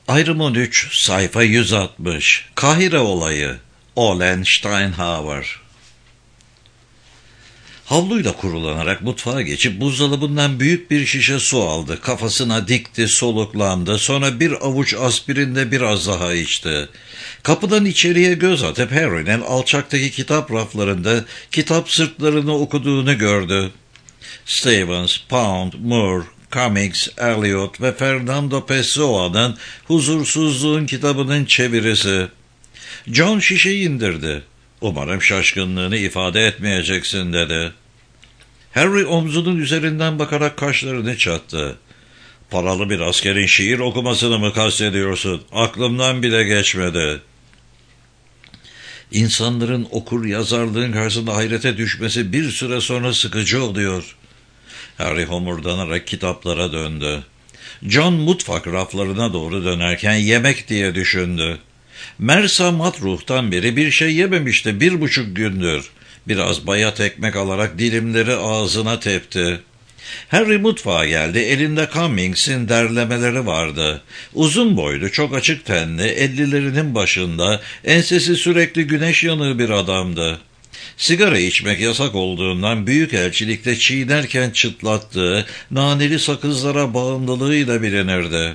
Ayrım 13, sayfa 160. Kahire olayı. Olen Steinhauer. Havluyla kurulanarak mutfağa geçip buzdolabından büyük bir şişe su aldı. Kafasına dikti, soluklandı. Sonra bir avuç aspirinle biraz daha içti. Kapıdan içeriye göz atıp Harry'nin alçaktaki kitap raflarında kitap sırtlarını okuduğunu gördü. Stevens, Pound, Moore, Cummings, Eliot ve Fernando Pessoa'nın Huzursuzluğun kitabının çevirisi. John şişeyi indirdi. "Umarım şaşkınlığını ifade etmeyeceksin," dedi. Harry omzunun üzerinden bakarak kaşlarını çattı. "Paralı bir askerin şiir okumasını mı kastediyorsun? Aklımdan bile geçmedi." İnsanların okur yazarlığın karşısında hayrete düşmesi bir süre sonra sıkıcı oluyor. Harry homurdanarak kitaplara döndü. John mutfak raflarına doğru dönerken yemek diye düşündü. Mersa Matruh'tan beri bir şey yememişti 1,5 gündür. Biraz bayat ekmek alarak dilimleri ağzına tepti. Harry mutfağa geldi. Elinde Cummings'in derlemeleri vardı. Uzun boylu, çok açık tenli, 50'lerinin başında, ensesi sürekli güneş yanığı bir adamdı. Sigara içmek yasak olduğundan büyükelçilikte çiğnerken çıtlattığı naneli sakızlara bağımlılığıyla bilinirdi.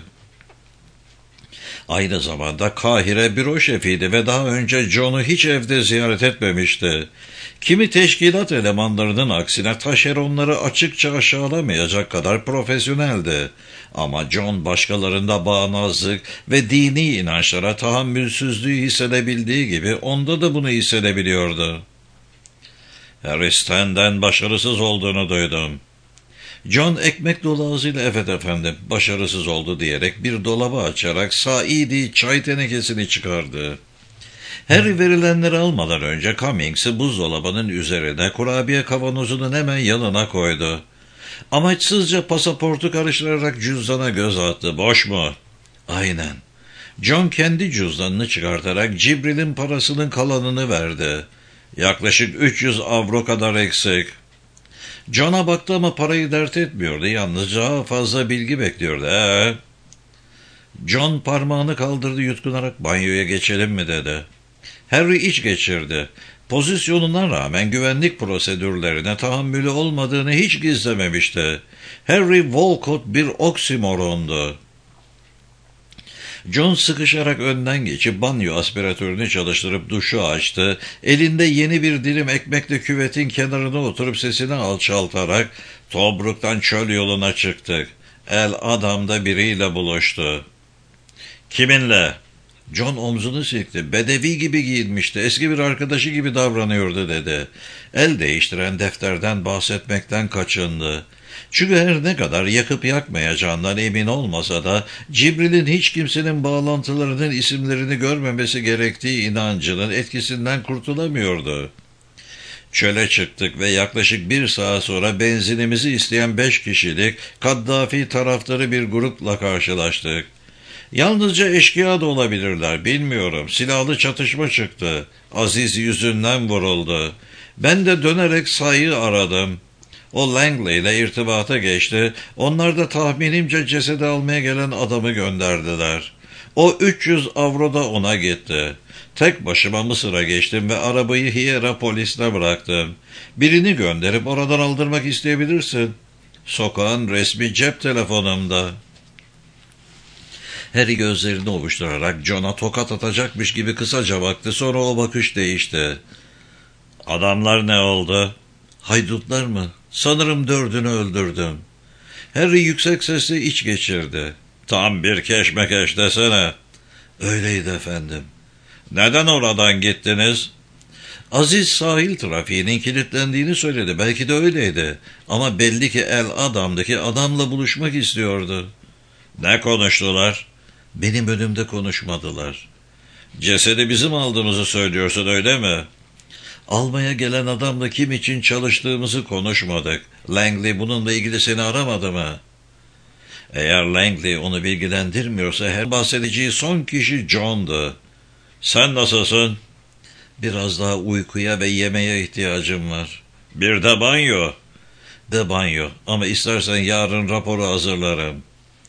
Aynı zamanda Kahire büro şefiydi ve daha önce John'u hiç evde ziyaret etmemişti. Kimi teşkilat elemanlarının aksine taşeronları açıkça aşağılamayacak kadar profesyoneldi. Ama John başkalarında bağnazlık ve dini inançlara tahammülsüzlüğü hissedebildiği gibi onda da bunu hissedebiliyordu. "Harry Stan'den başarısız olduğunu duydum." John ekmek dolu ağzıyla "Evet efendim, başarısız oldu," diyerek bir dolabı açarak Saidi çay tenekesini çıkardı. Harry verilenleri almadan önce Cummings'i buzdolabının üzerine, kurabiye kavanozunun hemen yanına koydu. Amaçsızca pasaportu karıştırarak cüzdana göz attı. "Boş mu?" "Aynen." John kendi cüzdanını çıkartarak Cibril'in parasının kalanını verdi. "Yaklaşık 300 avro kadar eksik." John'a baktı ama parayı dert etmiyordu. Yalnızca daha fazla bilgi bekliyordu. John parmağını kaldırdı yutkunarak "Banyoya geçelim mi?" dedi. Harry iç geçirdi. Pozisyonuna rağmen güvenlik prosedürlerine tahammülü olmadığını hiç gizlememişti. Harry Walcott bir oksimorondu. John sıkışarak önden geçip banyo aspiratörünü çalıştırıp duşu açtı. Elinde yeni bir dilim ekmekle küvetin kenarına oturup sesini alçaltarak Tobruk'tan çöl yoluna çıktık. El adamda biriyle buluştu. "Kiminle?" John omzunu silkti. "Bedevi gibi giyinmişti. Eski bir arkadaşı gibi davranıyordu," dedi. El değiştiren defterden bahsetmekten kaçındı. Çünkü her ne kadar yakıp yakmayacağından emin olmasa da Cibril'in hiç kimsenin bağlantılarının isimlerini görmemesi gerektiği inancının etkisinden kurtulamıyordu. Çöle çıktık ve yaklaşık 1 saat sonra benzinimizi isteyen 5 kişilik Kaddafi taraftarı bir grupla karşılaştık. "Yalnızca eşkıya da olabilirler, bilmiyorum. Silahlı çatışma çıktı. Aziz yüzünden vuruldu. Ben de dönerek Say'ı aradım. O Langley ile irtibata geçti. Onlar da tahminimce cesedi almaya gelen adamı gönderdiler. O 300 avro da ona gitti. Tek başıma Mısır'a geçtim ve arabayı Hierapolis'te bıraktım. Birini gönderip oradan aldırmak isteyebilirsin. Sokağın resmi cep telefonumda." Harry gözlerini ovuşturarak John'a tokat atacakmış gibi kısaca baktı. Sonra o bakış değişti. "Adamlar ne oldu?" "Haydutlar mı? Sanırım 4'ünü öldürdüm." Harry yüksek sesle iç geçirdi. "Tam bir keşmekeş desene." "Öyleydi efendim." "Neden oradan gittiniz?" Aziz sahil trafiğinin kilitlendiğini söyledi. Belki de öyleydi. Ama belli ki el adamdaki adamla buluşmak istiyordu. "Ne konuştular?" "Benim önümde konuşmadılar." "Cesedi bizim aldığımızı söylüyorsun, öyle mi?" "Almaya gelen adamla kim için çalıştığımızı konuşmadık. Langley bununla ilgili seni aramadı mı?" Eğer Langley onu bilgilendirmiyorsa her bahsedeceği son kişi John'du. "Sen nasılsın?" "Biraz daha uykuya ve yemeğe ihtiyacım var." "Bir de banyo." "De banyo, ama istersen yarın raporu hazırlarım."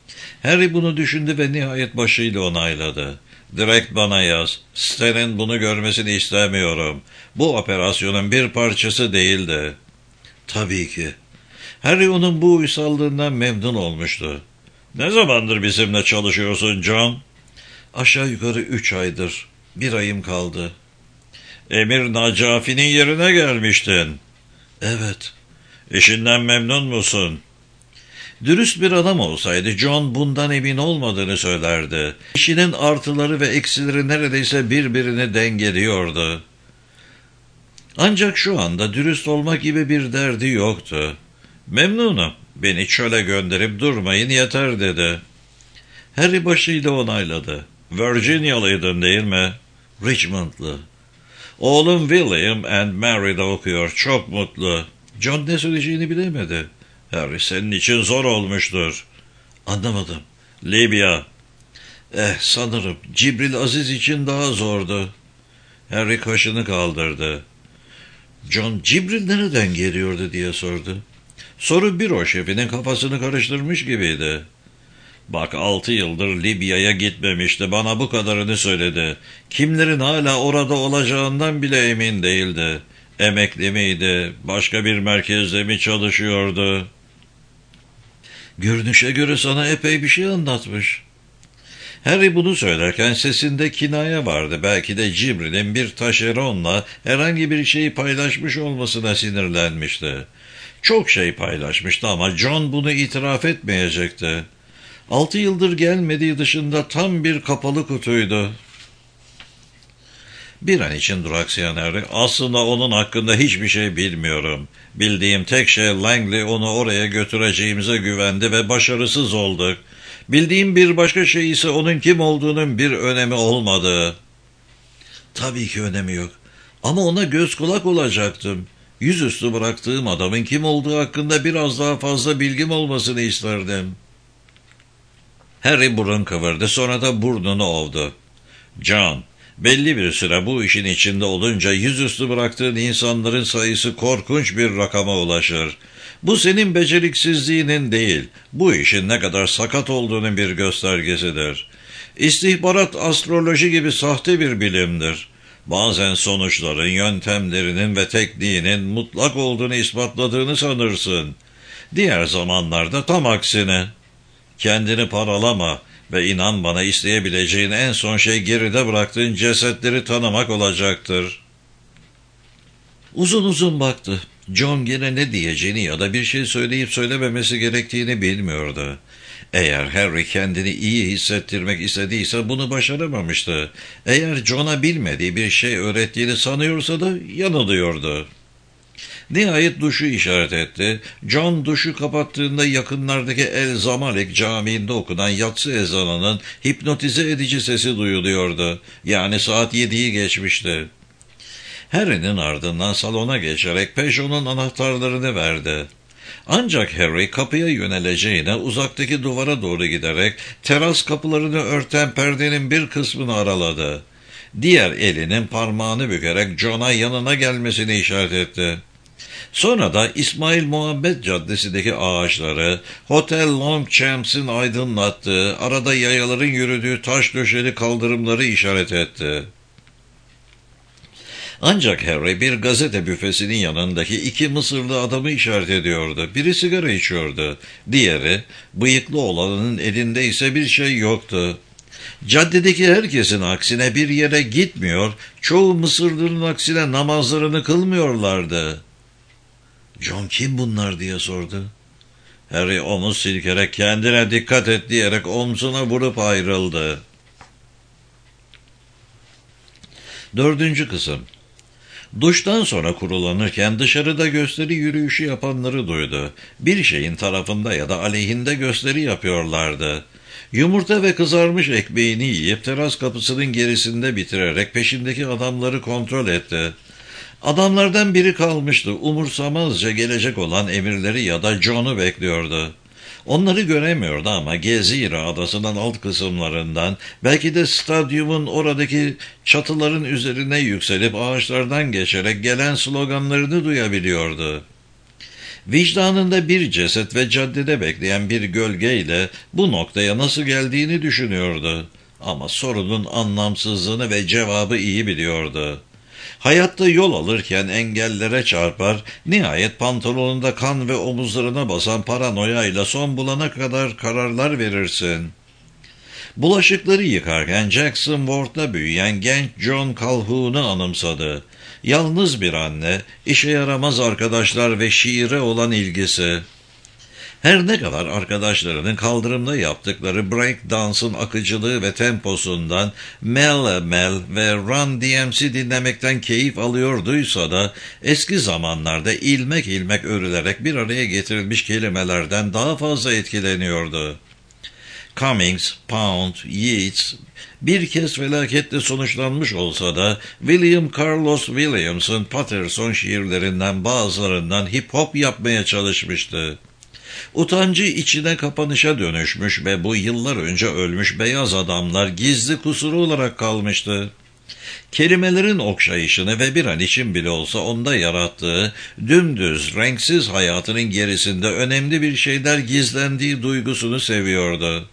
Harry bunu düşündü ve nihayet başıyla onayladı. Direkt bana yaz. Stan'in bunu görmesini istemiyorum. Bu operasyonun bir parçası değildi. Tabii ki. Harry onun bu uysallığından memnun olmuştu. Ne zamandır bizimle çalışıyorsun John? Aşağı yukarı 3 aydır. 1 ayım kaldı. Emir Nacafi'nin yerine gelmiştin. Evet. İşinden memnun musun? Dürüst bir adam olsaydı John bundan emin olmadığını söylerdi. İşinin artıları ve eksileri neredeyse birbirini dengeliyordu. Ancak şu anda dürüst olmak gibi bir derdi yoktu. Memnunum. Beni çöle gönderip durmayın yeter dedi. Harry başıyla onayladı. Virginia'lıydın değil mi? Richmond'lı. Oğlum William and Mary'de okuyor. Çok mutlu. John ne söyleyeceğini bilemedi. Harry senin için zor olmuştur. Anlamadım. Libya. Sanırım Cibril Aziz için daha zordu. Harry kaşını kaldırdı. John Cibril nereden geliyordu diye sordu. Soru büro şefinin kafasını karıştırmış gibiydi. Bak 6 yıldır Libya'ya gitmemişti. Bana bu kadarını söyledi. Kimlerin hala orada olacağından bile emin değildi. Emekli miydi? Başka bir merkezde mi çalışıyordu? Görünüşe göre sana epey bir şey anlatmış. Harry bunu söylerken sesinde kinaye vardı. Belki de Cibril'in bir taşeronla herhangi bir şeyi paylaşmış olmasına sinirlenmişti. Çok şey paylaşmıştı ama John bunu itiraf etmeyecekti. 6 yıldır gelmediği dışında tam bir kapalı kutuydu. Bir an için duraksayan Harry, aslında onun hakkında hiçbir şey bilmiyorum. Bildiğim tek şey Langley onu oraya götüreceğimize güvendi ve başarısız olduk. Bildiğim bir başka şey ise onun kim olduğunun bir önemi olmadı. Tabii ki önemi yok. Ama ona göz kulak olacaktım. Yüzüstü bıraktığım adamın kim olduğu hakkında biraz daha fazla bilgim olmasını isterdim. Harry burun kıvırdı, sonra da burnunu ovdu. John, belli bir süre bu işin içinde olunca yüzüstü bıraktığın insanların sayısı korkunç bir rakama ulaşır. Bu senin beceriksizliğinin değil, bu işin ne kadar sakat olduğunun bir göstergesidir. İstihbarat astroloji gibi sahte bir bilimdir. Bazen sonuçların, yöntemlerinin ve tekniğinin mutlak olduğunu ispatladığını sanırsın. Diğer zamanlarda tam aksine. Kendini paralama ve inan bana isteyebileceğin en son şey geride bıraktığın cesetleri tanımak olacaktır. Uzun uzun baktı. John gene ne diyeceğini ya da bir şey söyleyip söylememesi gerektiğini bilmiyordu. Eğer Harry kendini iyi hissettirmek istediyse bunu başaramamıştı. Eğer John'a bilmediği bir şey öğrettiğini sanıyorsa da yanılıyordu. Nihayet duşu işaret etti. John duşu kapattığında yakınlardaki El Zamalek Camii'nde okunan yatsı ezanının hipnotize edici sesi duyuluyordu. Yani saat 7'yi geçmişti. Harry'nin ardından salona geçerek Peugeot'un anahtarlarını verdi. Ancak Harry kapıya yöneleceğine uzaktaki duvara doğru giderek teras kapılarını örten perdenin bir kısmını araladı. Diğer elinin parmağını bükerek John'a yanına gelmesini işaret etti. Sonra da İsmail Muhabbet Caddesi'ndeki ağaçları, Hotel Longchamps'in aydınlattığı, arada yayaların yürüdüğü taş döşeli kaldırımları işaret etti. Ancak Harry bir gazete büfesinin yanındaki 2 Mısırlı adamı işaret ediyordu. Biri sigara içiyordu. Diğeri, bıyıklı olanın elinde ise bir şey yoktu. Caddedeki herkesin aksine bir yere gitmiyor, çoğu Mısırlı'nın aksine namazlarını kılmıyorlardı. John kim bunlar diye sordu. Harry omuz silkerek kendine dikkat et diyerek omzuna vurup ayrıldı. 4. kısım. Duştan sonra kurulanırken dışarıda gösteri yürüyüşü yapanları duydu. Bir şeyin tarafında ya da aleyhinde gösteri yapıyorlardı. Yumurta ve kızarmış ekmeğini yiyip teras kapısının gerisinde bitirerek peşindeki adamları kontrol etti. Adamlardan biri kalmıştı. Umursamazca gelecek olan emirleri ya da John'u bekliyordu. Onları göremiyordu ama Gezira adasının alt kısımlarından, belki de stadyumun oradaki çatıların üzerine yükselip ağaçlardan geçerek gelen sloganlarını duyabiliyordu. Vicdanında bir ceset ve caddede bekleyen bir gölgeyle bu noktaya nasıl geldiğini düşünüyordu. Ama sorunun anlamsızlığını ve cevabı iyi biliyordu. Hayatta yol alırken engellere çarpar, nihayet pantolonunda kan ve omuzlarına basan paranoyayla son bulana kadar kararlar verirsin. Bulaşıkları yıkarken Jackson Ward'da büyüyen genç John Calhoun'u anımsadı. Yalnız bir anne, işe yaramaz arkadaşlar ve şiire olan ilgisi. Her ne kadar arkadaşlarının kaldırımda yaptıkları break dansın akıcılığı ve temposundan Mel Mel ve Run DMC dinlemekten keyif alıyorduysa da eski zamanlarda ilmek ilmek örülerek bir araya getirilmiş kelimelerden daha fazla etkileniyordu. Cummings, Pound, Yeats bir kez felaketle sonuçlanmış olsa da William Carlos Williams'ın Patterson şiirlerinden bazılarından hip hop yapmaya çalışmıştı. Utancı içine kapanışa dönüşmüş ve bu yıllar önce ölmüş beyaz adamlar gizli kusuru olarak kalmıştı. Kelimelerin okşayışını ve bir an için bile olsa onda yarattığı dümdüz, renksiz hayatının gerisinde önemli bir şeyler gizlendiği duygusunu seviyordu.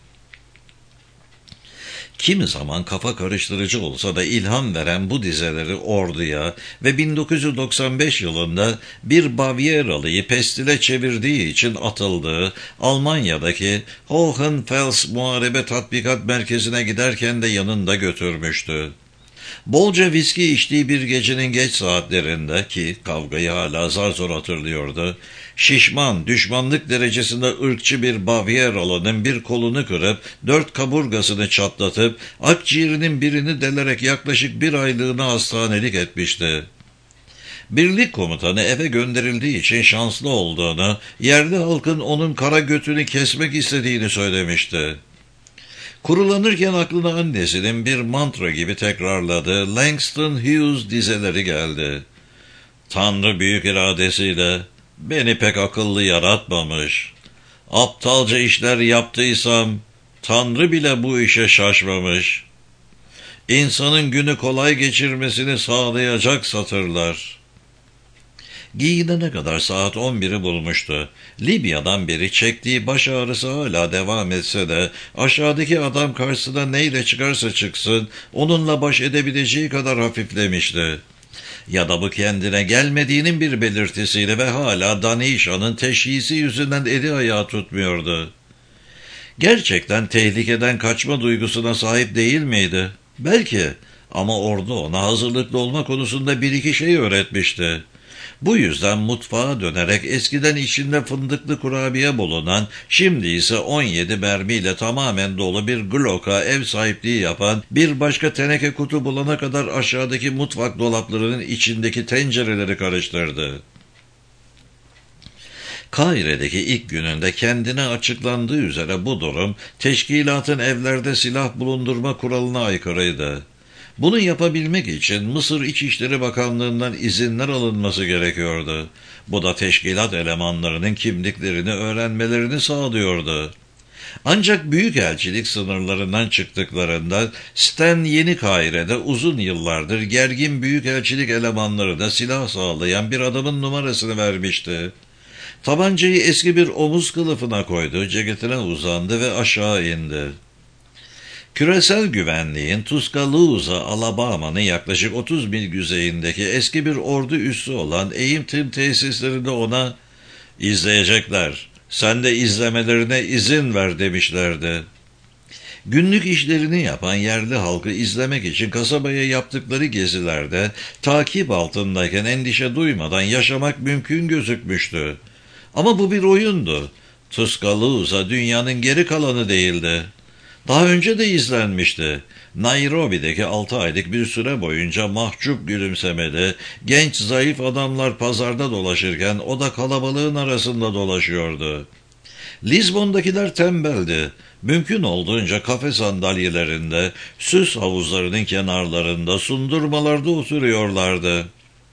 Kimi zaman kafa karıştırıcı olsa da ilham veren bu dizeleri orduya ve 1995 yılında bir Bavyeralı'yı pestile çevirdiği için atıldığı Almanya'daki Hohenfels Muharebe Tatbikat Merkezi'ne giderken de yanında götürmüştü. Bolca viski içtiği bir gecenin geç saatlerinde ki kavgayı hala zar zor hatırlıyordu, şişman, düşmanlık derecesinde ırkçı bir Bavyeralı'nın bir kolunu kırıp 4 kaburgasını çatlatıp akciğerinin birini delerek yaklaşık 1 aylığını hastanelik etmişti. Birlik komutanı eve gönderildiği için şanslı olduğunu, yerli halkın onun kara götünü kesmek istediğini söylemişti. Kurulanırken aklına annesinin bir mantra gibi tekrarladığı Langston Hughes dizeleri geldi. Tanrı büyük iradesiyle beni pek akıllı yaratmamış. Aptalca işler yaptıysam Tanrı bile bu işe şaşmamış. İnsanın günü kolay geçirmesini sağlayacak satırlar. Giyinene kadar saat 11'i bulmuştu. Libya'dan beri çektiği baş ağrısı hala devam etse de aşağıdaki adam karşısına neyle çıkarsa çıksın onunla baş edebileceği kadar hafiflemişti. Ya da bu kendine gelmediğinin bir belirtisiyle ve hala Danişan'ın teşhisi yüzünden eli ayağı tutmuyordu. Gerçekten tehlikeden kaçma duygusuna sahip değil miydi? Belki, ama ordu ona hazırlıklı olma konusunda bir iki şey öğretmişti. Bu yüzden mutfağa dönerek eskiden içinde fındıklı kurabiye bulunan, şimdi ise 17 mermiyle tamamen dolu bir Glock'a ev sahipliği yapan bir başka teneke kutu bulana kadar aşağıdaki mutfak dolaplarının içindeki tencereleri karıştırdı. Kahire'deki ilk gününde kendine açıklandığı üzere bu durum, teşkilatın evlerde silah bulundurma kuralına aykırıydı. Bunu yapabilmek için Mısır İçişleri Bakanlığı'ndan izinler alınması gerekiyordu. Bu da teşkilat elemanlarının kimliklerini öğrenmelerini sağlıyordu. Ancak büyükelçilik sınırlarından çıktıklarında Stan Yeni Kahire'de uzun yıllardır gergin büyükelçilik elemanlarına silah sağlayan bir adamın numarasını vermişti. Tabancayı eski bir omuz kılıfına koydu, ceketine uzandı ve aşağı indi. Küresel güvenliğin Tuscaloosa, Alabama'nın yaklaşık 30 mil güneyindeki eski bir ordu üssü olan eğitim tesislerinde ona "İzleyecekler, sen de izlemelerine izin ver" demişlerdi. Günlük işlerini yapan yerli halkı izlemek için kasabaya yaptıkları gezilerde takip altındayken endişe duymadan yaşamak mümkün gözükmüştü. Ama bu bir oyundu. Tuscaloosa dünyanın geri kalanı değildi. Daha önce de izlenmişti. Nairobi'deki 6 aylık bir süre boyunca mahcup gülümsemeli, genç zayıf adamlar pazarda dolaşırken o da kalabalığın arasında dolaşıyordu. Lizbon'dakiler tembeldi. Mümkün olduğunca kafe sandalyelerinde, süs havuzlarının kenarlarında, sundurmalarda oturuyorlardı.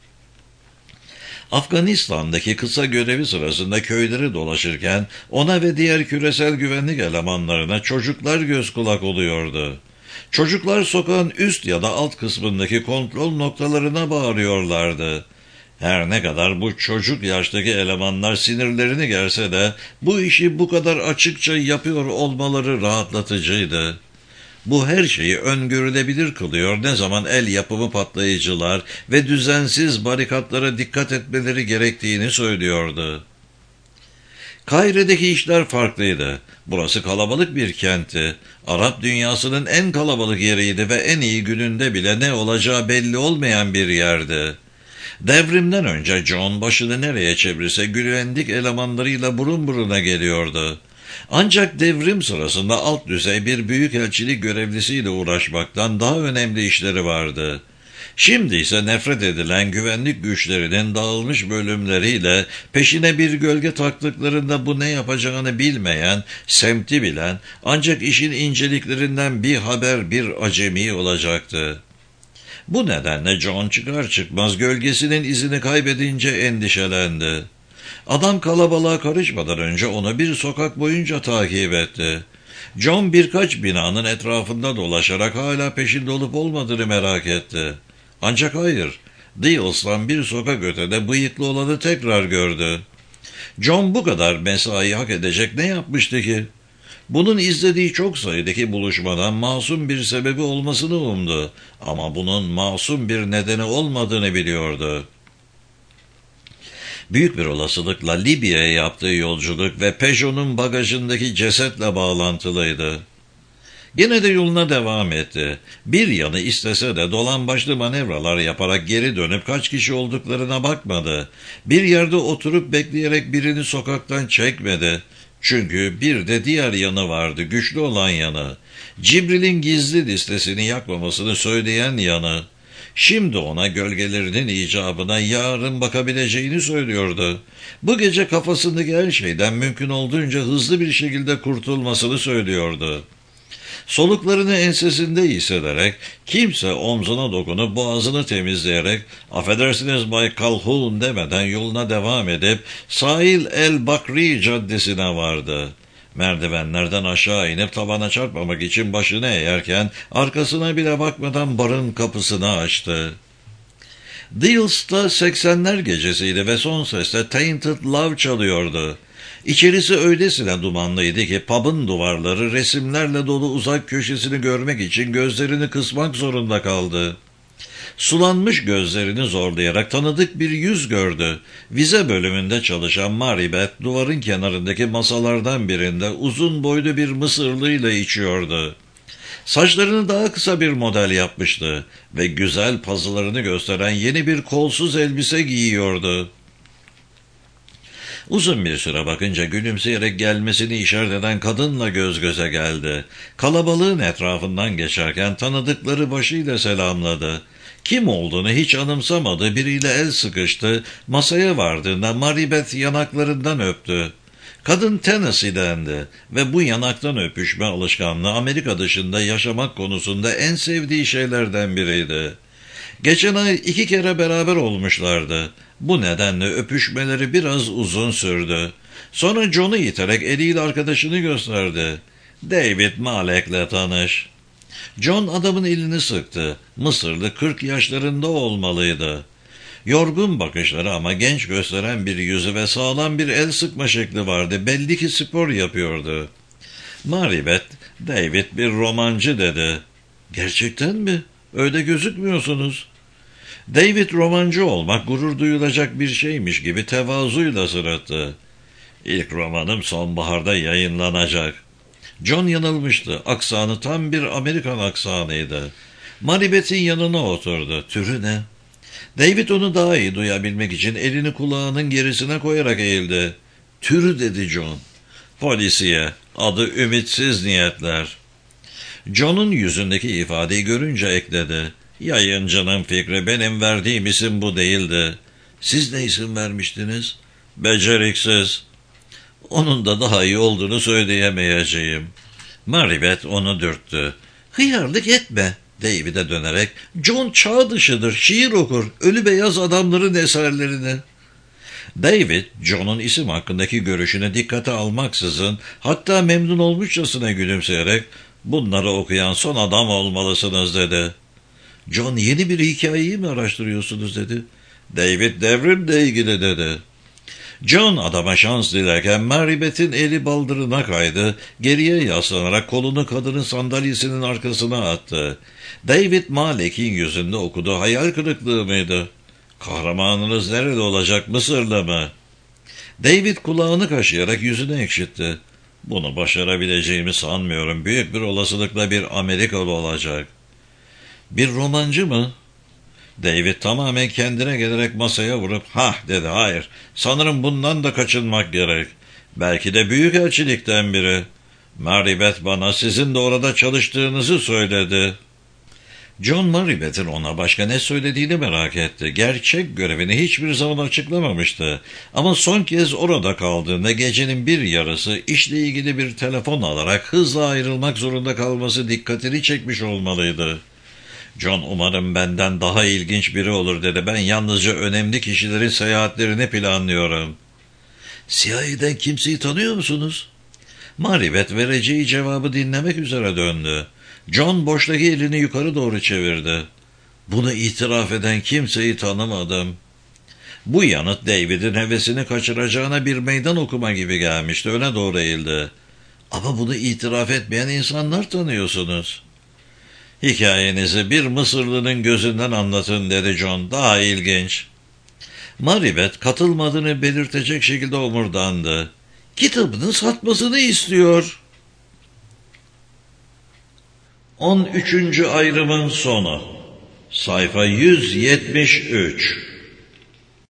Afganistan'daki kısa görevi sırasında köyleri dolaşırken ona ve diğer küresel güvenlik elemanlarına çocuklar göz kulak oluyordu. Çocuklar sokağın üst ya da alt kısmındaki kontrol noktalarına bağırıyorlardı. Her ne kadar bu çocuk yaştaki elemanlar sinirlerini gerse de bu işi bu kadar açıkça yapıyor olmaları rahatlatıcıydı. Bu her şeyi öngörülebilir kılıyor, ne zaman el yapımı patlayıcılar ve düzensiz barikatlara dikkat etmeleri gerektiğini söylüyordu. Kahire'deki işler farklıydı. Burası kalabalık bir kentti. Arap dünyasının en kalabalık yeriydi ve en iyi gününde bile ne olacağı belli olmayan bir yerdi. Devrimden önce John başını nereye çevirse güvenlik elemanlarıyla burun buruna geliyordu. Ancak devrim sırasında alt düzey bir büyükelçilik görevlisiyle uğraşmaktan daha önemli işleri vardı. Şimdi ise nefret edilen güvenlik güçlerinin dağılmış bölümleriyle peşine bir gölge taktıklarında bu ne yapacağını bilmeyen, semti bilen, ancak işin inceliklerinden bir haber bir acemi olacaktı. Bu nedenle John çıkar çıkmaz gölgesinin izini kaybedince endişelendi. Adam kalabalığa karışmadan önce onu bir sokak boyunca takip etti. John birkaç binanın etrafında dolaşarak hala peşinde olup olmadığını merak etti. Ancak hayır, Deals'tan bir sokak ötede bıyıklı olanı tekrar gördü. John bu kadar mesai hak edecek ne yapmıştı ki? Bunun izlediği çok sayıdaki buluşmadan masum bir sebebi olmasını umdu. Ama bunun masum bir nedeni olmadığını biliyordu. Büyük bir olasılıkla Libya'ya yaptığı yolculuk ve Peugeot'un bagajındaki cesetle bağlantılıydı. Gene de yoluna devam etti. Bir yanı istese de dolambaçlı manevralar yaparak geri dönüp kaç kişi olduklarına bakmadı. Bir yerde oturup bekleyerek birini sokaktan çekmedi. Çünkü bir de diğer yanı vardı, güçlü olan yanı. Cibril'in gizli listesini yakmamasını söyleyen yanı. Şimdi ona gölgelerinin icabına yarın bakabileceğini söylüyordu. Bu gece kafasındaki her şeyden mümkün olduğunca hızlı bir şekilde kurtulmasını söylüyordu. Soluklarını ensesinde hissederek, kimse omzuna dokunup boğazını temizleyerek, affedersiniz Bay Calhoun demeden yoluna devam edip, Sahil El Bakri Caddesi'ne vardı. Merdivenlerden aşağı inip tabana çarpmamak için başını eğerken, arkasına bile bakmadan barın kapısını açtı. Deals'ta 80'ler gecesiydi ve son sesle Tainted Love çalıyordu. İçerisi öylesine dumanlıydı ki pub'ın duvarları resimlerle dolu uzak köşesini görmek için gözlerini kısmak zorunda kaldı. Sulanmış gözlerini zorlayarak tanıdık bir yüz gördü. Vize bölümünde çalışan Maribeth duvarın kenarındaki masalardan birinde uzun boylu bir Mısırlıyla içiyordu. Saçlarını daha kısa bir model yapmıştı ve güzel pazılarını gösteren yeni bir kolsuz elbise giyiyordu. Uzun bir süre bakınca gülümseyerek gelmesini işaret eden kadınla göz göze geldi. Kalabalığın etrafından geçerken tanıdıkları başıyla selamladı. Kim olduğunu hiç anımsamadı, biriyle el sıkıştı, masaya vardığında Maribeth yanaklarından öptü. Kadın Tennessee'dendi ve bu yanaktan öpüşme alışkanlığı Amerika dışında yaşamak konusunda en sevdiği şeylerden biriydi. Geçen ay 2 kere beraber olmuşlardı. Bu nedenle öpüşmeleri biraz uzun sürdü. Sonra John'u iterek eliyle arkadaşını gösterdi. David Malek'le tanış. John adamın elini sıktı. Mısırlı 40 yaşlarında olmalıydı. Yorgun bakışları ama genç gösteren bir yüzü ve sağlam bir el sıkma şekli vardı. Belli ki spor yapıyordu. Maribeth, David bir romancı dedi. Gerçekten mi? Öyle gözükmüyorsunuz. David romancı olmak gurur duyulacak bir şeymiş gibi tevazuyla sırıttı. İlk romanım sonbaharda yayınlanacak. John yanılmıştı. Aksanı tam bir Amerikan aksanıydı. Maribeth'in yanına oturdu. Türü ne? David onu daha iyi duyabilmek için elini kulağının gerisine koyarak eğildi. Türü dedi John. Polisiye. Adı Ümitsiz Niyetler. John'un yüzündeki ifadeyi görünce ekledi. Yayıncının fikri, benim verdiğim isim bu değildi. Siz ne isim vermiştiniz? Beceriksiz. Onun da daha iyi olduğunu söyleyemeyeceğim. Maribeth onu dürttü. Hıyarlık etme. David'e dönerek, John çağ dışıdır, şiir okur, ölü beyaz adamların eserlerini. David, John'un isim hakkındaki görüşünü dikkate almaksızın, hatta memnun olmuşçasına gülümseyerek, bunları okuyan son adam olmalısınız dedi. John, yeni bir hikayeyi mi araştırıyorsunuz dedi. David devrimle ilgili dedi. John adama şans dilerken Maribeth'in eli baldırına kaydı, geriye yaslanarak kolunu kadının sandalyesinin arkasına attı. David Malek'in yüzünde okudu, hayal kırıklığı mıydı? Kahramanınız nerede olacak, Mısır'da mı? David kulağını kaşıyarak yüzünü ekşitti. Bunu başarabileceğimi sanmıyorum, büyük bir olasılıkla bir Amerikalı olacak. Bir romancı mı? David tamamen kendine gelerek masaya vurup "Hah" dedi. "Hayır, sanırım bundan da kaçınmak gerek. Belki de büyükelçilikten biri. Maribeth bana sizin de orada çalıştığınızı söyledi." John Maribeth'in ona başka ne söylediğini merak etti. Gerçek görevini hiçbir zaman açıklamamıştı. Ama son kez orada kaldığında gecenin bir yarısı işle ilgili bir telefon alarak hızla ayrılmak zorunda kalması dikkatini çekmiş olmalıydı. "John, umarım benden daha ilginç biri olur" dedi. "Ben yalnızca önemli kişilerin seyahatlerini planlıyorum." "CIA'den kimseyi tanıyor musunuz?" Maribeth vereceği cevabı dinlemek üzere döndü. John boştaki elini yukarı doğru çevirdi. "Bunu itiraf eden kimseyi tanımadım." Bu yanıt David'in hevesini kaçıracağına bir meydan okuma gibi gelmişti. Öne doğru eğildi. "Ama bunu itiraf etmeyen insanlar tanıyorsunuz." "Hikayenizi bir Mısırlı'nın gözünden anlatın" dedi John. "Daha ilginç." Maribeth katılmadığını belirtecek şekilde omurdandı. "Kitabını satmasını istiyor." 13. ayrımın sonu. Sayfa 173.